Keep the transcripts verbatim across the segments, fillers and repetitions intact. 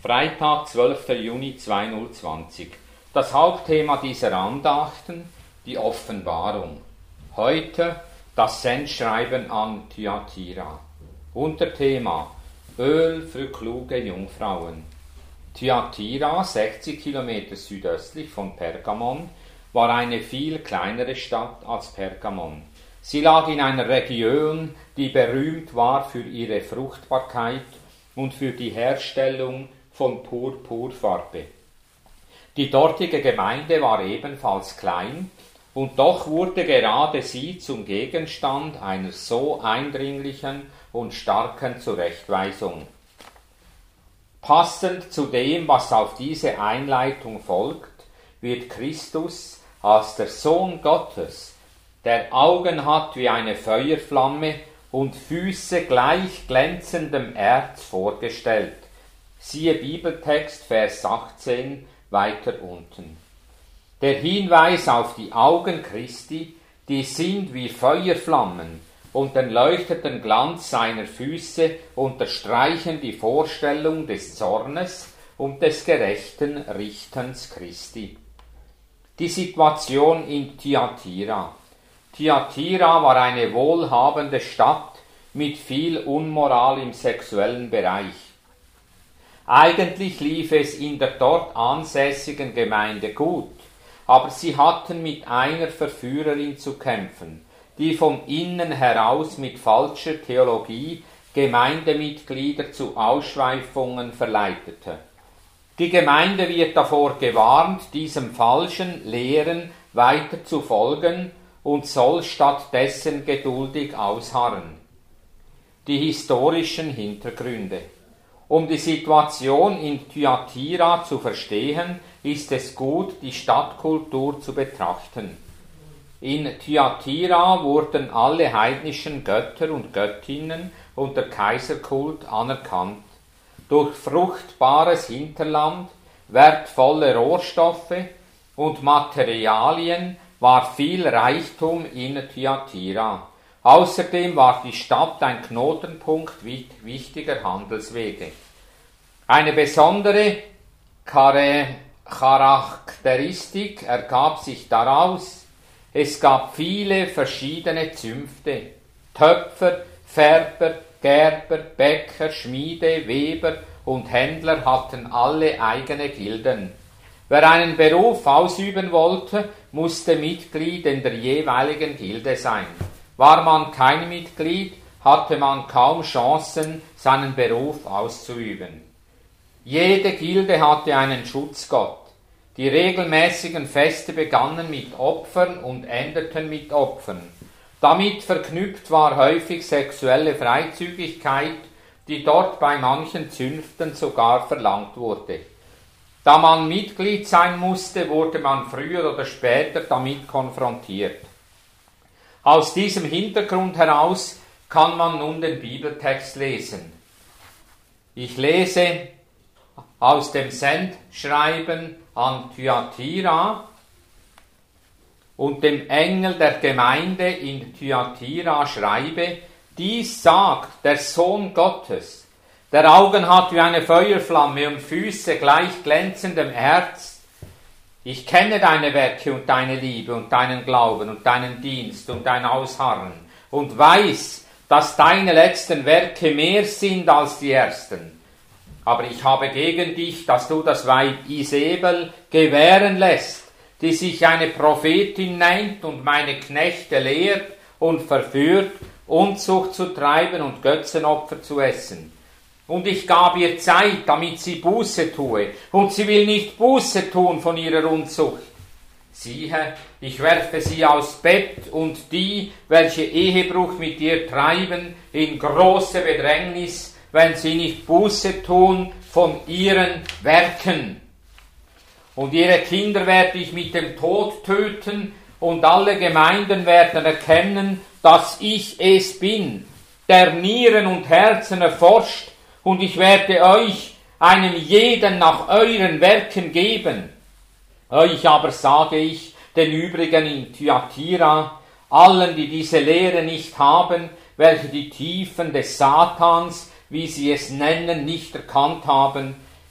Freitag, zwölfter Juni zweitausendzwanzig. Das Hauptthema dieser Andachten, die Offenbarung. Heute das Sendschreiben an Thyatira. Unterthema Öl für kluge Jungfrauen. Thyatira, sechzig Kilometer südöstlich von Pergamon, war eine viel kleinere Stadt als Pergamon. Sie lag in einer Region, die berühmt war für ihre Fruchtbarkeit und für die Herstellung von Purpurfarbe. Die dortige Gemeinde war ebenfalls klein, und doch wurde gerade sie zum Gegenstand einer so eindringlichen und starken Zurechtweisung. Passend zu dem, was auf diese Einleitung folgt, wird Christus als der Sohn Gottes, der Augen hat wie eine Feuerflamme und Füße gleich glänzendem Erz, vorgestellt. Siehe Bibeltext, Vers achtzehn, weiter unten. Der Hinweis auf die Augen Christi, die sind wie Feuerflammen, und den leuchtenden Glanz seiner Füße unterstreichen die Vorstellung des Zornes und des gerechten Richtens Christi. Die Situation in Thyatira. Thyatira war eine wohlhabende Stadt mit viel Unmoral im sexuellen Bereich. Eigentlich lief es in der dort ansässigen Gemeinde gut, aber sie hatten mit einer Verführerin zu kämpfen, die von innen heraus mit falscher Theologie Gemeindemitglieder zu Ausschweifungen verleitete. Die Gemeinde wird davor gewarnt, diesem falschen Lehren weiter zu folgen und soll stattdessen geduldig ausharren. Die historischen Hintergründe. Um die Situation in Thyatira zu verstehen, ist es gut, die Stadtkultur zu betrachten. In Thyatira wurden alle heidnischen Götter und Göttinnen und der Kaiserkult anerkannt. Durch fruchtbares Hinterland, wertvolle Rohstoffe und Materialien war viel Reichtum in Thyatira. Außerdem war die Stadt ein Knotenpunkt wichtiger Handelswege. Eine besondere Charakteristik ergab sich daraus: Es gab viele verschiedene Zünfte. Töpfer, Färber, Gerber, Bäcker, Schmiede, Weber und Händler hatten alle eigene Gilden. Wer einen Beruf ausüben wollte, musste Mitglied in der jeweiligen Gilde sein. War man kein Mitglied, hatte man kaum Chancen, seinen Beruf auszuüben. Jede Gilde hatte einen Schutzgott. Die regelmäßigen Feste begannen mit Opfern und endeten mit Opfern. Damit verknüpft war häufig sexuelle Freizügigkeit, die dort bei manchen Zünften sogar verlangt wurde. Da man Mitglied sein musste, wurde man früher oder später damit konfrontiert. Aus diesem Hintergrund heraus kann man nun den Bibeltext lesen. Ich lese aus dem Sendschreiben an Thyatira: Und dem Engel der Gemeinde in Thyatira schreibe, dies sagt der Sohn Gottes, der Augen hat wie eine Feuerflamme und Füße gleich glänzendem Erz. Ich kenne deine Werke und deine Liebe und deinen Glauben und deinen Dienst und dein Ausharren und weiß, dass deine letzten Werke mehr sind als die ersten. Aber ich habe gegen dich, dass du das Weib Isebel gewähren lässt, die sich eine Prophetin nennt und meine Knechte lehrt und verführt, Unzucht zu treiben und Götzenopfer zu essen. Und ich gab ihr Zeit, damit sie Buße tue, und sie will nicht Buße tun von ihrer Unzucht. Siehe, ich werfe sie aus Bett und die, welche Ehebruch mit ihr treiben, in große Bedrängnis, wenn sie nicht Buße tun von ihren Werken. Und ihre Kinder werde ich mit dem Tod töten, und alle Gemeinden werden erkennen, dass ich es bin, der Nieren und Herzen erforscht, und ich werde euch einem jeden nach euren Werken geben. Euch aber sage ich, den übrigen in Thyatira, allen, die diese Lehre nicht haben, welche die Tiefen des Satans, wie sie es nennen, nicht erkannt haben,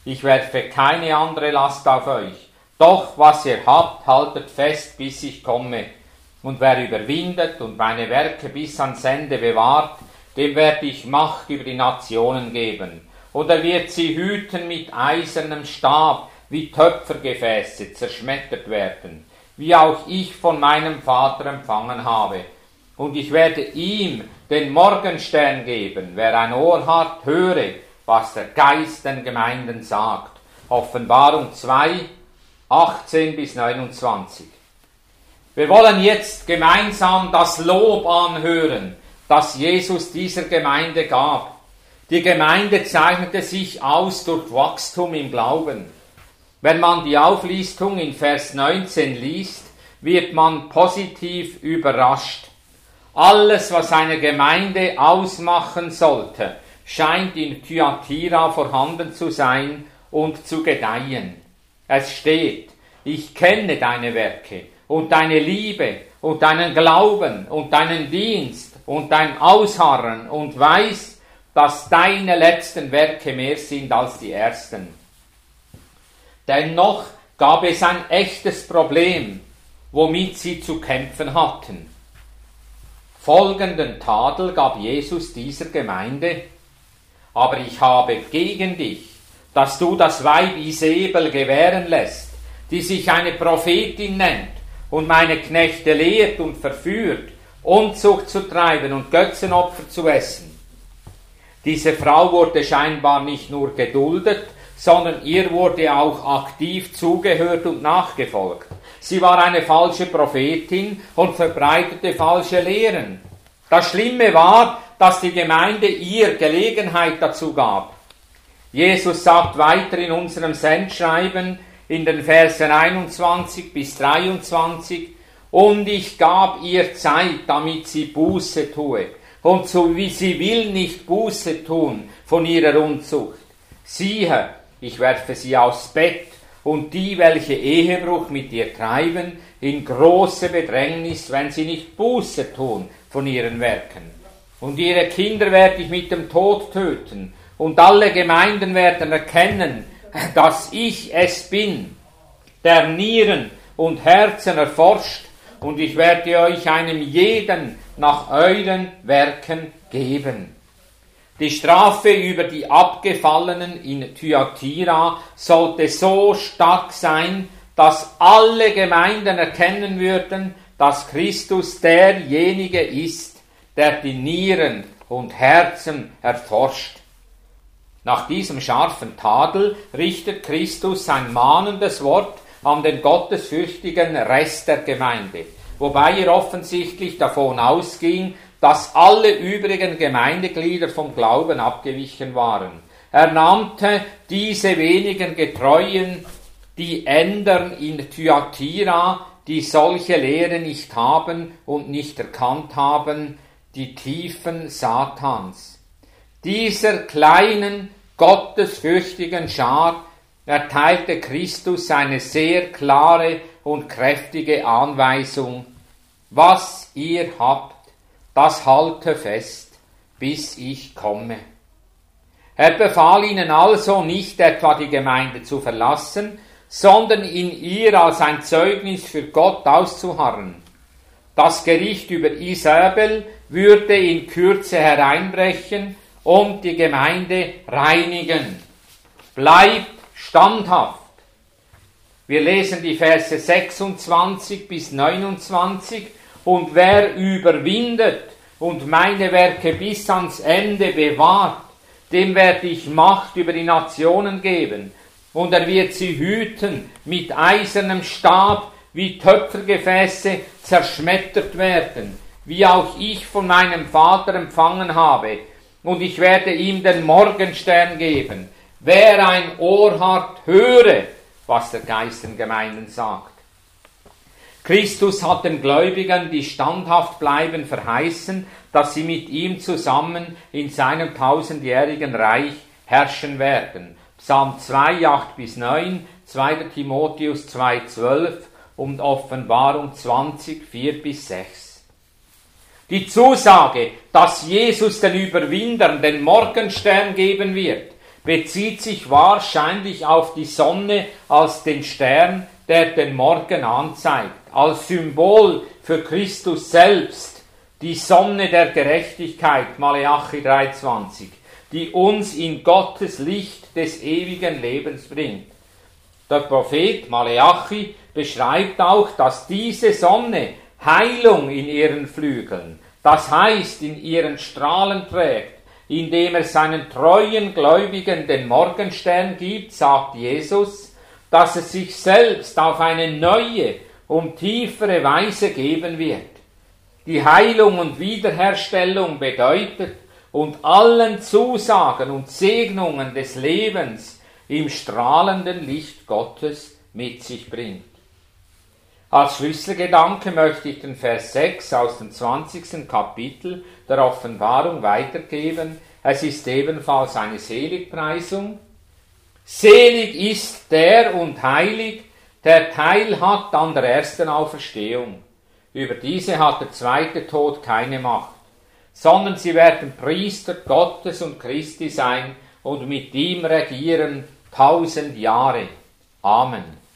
Ich werfe keine andere Last auf euch. Doch was ihr habt, haltet fest, bis ich komme. Und wer überwindet und meine Werke bis ans Ende bewahrt, dem werde ich Macht über die Nationen geben. Und er wird sie hüten mit eisernem Stab, wie Töpfergefäße zerschmettert werden, wie auch ich von meinem Vater empfangen habe. Und ich werde ihm den Morgenstern geben. Wer ein Ohr hat, höre, was der Geist den Gemeinden sagt. Offenbarung zwei, achtzehn bis neunundzwanzig. Wir wollen jetzt gemeinsam das Lob anhören, das Jesus dieser Gemeinde gab. Die Gemeinde zeichnete sich aus durch Wachstum im Glauben. Wenn man die Auflistung in Vers neunzehn liest, wird man positiv überrascht. Alles, was eine Gemeinde ausmachen sollte, scheint in Thyatira vorhanden zu sein und zu gedeihen. Es steht, ich kenne deine Werke und deine Liebe und deinen Glauben und deinen Dienst und dein Ausharren und weiß, dass deine letzten Werke mehr sind als die ersten. Dennoch gab es ein echtes Problem, womit sie zu kämpfen hatten. Folgenden Tadel gab Jesus dieser Gemeinde: Aber ich habe gegen dich, dass du das Weib Isabel gewähren lässt, die sich eine Prophetin nennt und meine Knechte lehrt und verführt, Unzucht zu treiben und Götzenopfer zu essen. Diese Frau wurde scheinbar nicht nur geduldet, sondern ihr wurde auch aktiv zugehört und nachgefolgt. Sie war eine falsche Prophetin und verbreitete falsche Lehren. Das Schlimme war, dass die Gemeinde ihr Gelegenheit dazu gab. Jesus sagt weiter in unserem Sendschreiben in den Versen einundzwanzig bis dreiundzwanzig, und ich gab ihr Zeit, damit sie Buße tue. Und so wie sie will nicht Buße tun von ihrer Unzucht. Siehe, ich werfe sie aufs Bett, und die, welche Ehebruch mit ihr treiben, in große Bedrängnis, wenn sie nicht Buße tun von ihren Werken. Und ihre Kinder werde ich mit dem Tod töten, und alle Gemeinden werden erkennen, dass ich es bin, der Nieren und Herzen erforscht, und ich werde euch einem jeden nach euren Werken geben. Die Strafe über die Abgefallenen in Thyatira sollte so stark sein, dass alle Gemeinden erkennen würden, dass Christus derjenige ist, der die Nieren und Herzen erforscht. Nach diesem scharfen Tadel richtet Christus sein mahnendes Wort an den gottesfürchtigen Rest der Gemeinde, wobei er offensichtlich davon ausging, dass alle übrigen Gemeindeglieder vom Glauben abgewichen waren. Er nannte diese wenigen Getreuen die Ändern in Thyatira, die solche Lehre nicht haben und nicht erkannt haben, die Tiefen Satans. Dieser kleinen, gottesfürchtigen Schar erteilte Christus eine sehr klare und kräftige Anweisung: Was ihr habt, das halte fest, bis ich komme. Er befahl ihnen also nicht etwa die Gemeinde zu verlassen, sondern in ihr als ein Zeugnis für Gott auszuharren. Das Gericht über Isabel würde in Kürze hereinbrechen und die Gemeinde reinigen. Bleibt standhaft. Wir lesen die Verse sechsundzwanzig bis neunundzwanzig. Und wer überwindet und meine Werke bis ans Ende bewahrt, dem werde ich Macht über die Nationen geben. Und er wird sie hüten mit eisernem Stab, wie Töpfergefäße zerschmettert werden, wie auch ich von meinem Vater empfangen habe. Und ich werde ihm den Morgenstern geben. Wer ein Ohr hat, höre, was der Geist den Gemeinden sagt. Christus hat den Gläubigen, die standhaft bleiben, verheißen, dass sie mit ihm zusammen in seinem tausendjährigen Reich herrschen werden. Psalm zwei, acht bis neun, zweiter Timotheus zwei, zwölf und Offenbarung zwanzig, vier bis sechs. Die Zusage, dass Jesus den Überwindern den Morgenstern geben wird, bezieht sich wahrscheinlich auf die Sonne als den Stern, der den Morgen anzeigt, als Symbol für Christus selbst, die Sonne der Gerechtigkeit, Maleachi drei zwanzig, die uns in Gottes Licht des ewigen Lebens bringt. Der Prophet Maleachi beschreibt auch, dass diese Sonne Heilung in ihren Flügeln, das heißt in ihren Strahlen trägt, indem er seinen treuen Gläubigen den Morgenstern gibt, sagt Jesus, dass es sich selbst auf eine neue und tiefere Weise geben wird. Die Heilung und Wiederherstellung bedeutet und allen Zusagen und Segnungen des Lebens im strahlenden Licht Gottes mit sich bringt. Als Schlüsselgedanke möchte ich den Vers sechs aus dem zwanzigsten Kapitel der Offenbarung weitergeben. Es ist ebenfalls eine Seligpreisung. Selig ist der und heilig, der Teil hat an der ersten Auferstehung. Über diese hat der zweite Tod keine Macht, sondern sie werden Priester Gottes und Christi sein und mit ihm regieren tausend Jahre. Amen.